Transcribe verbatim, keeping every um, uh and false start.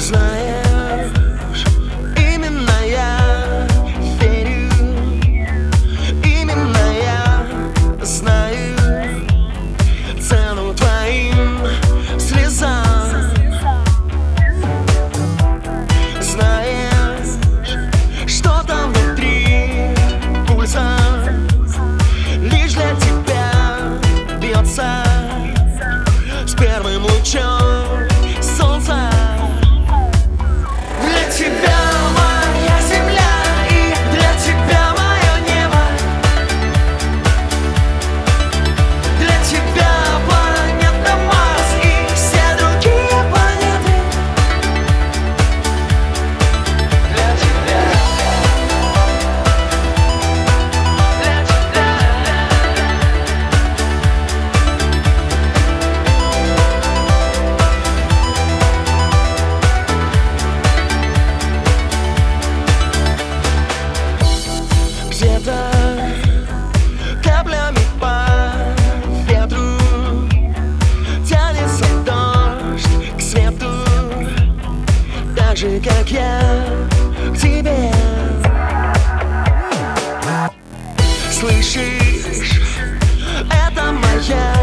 Знаешь, именно я верю, именно я знаю цену твоим слезам. Знаешь, что там внутри пульса лишь для тебя бьется с первым лучом солнца. Для тебя моя земля и для тебя мое небо. Для тебя планета Марс и все другие планеты. Для тебя, для тебя. Где-то каплями по ветру тянется дождь к свету, так же, как я к тебе. Слышишь, это моя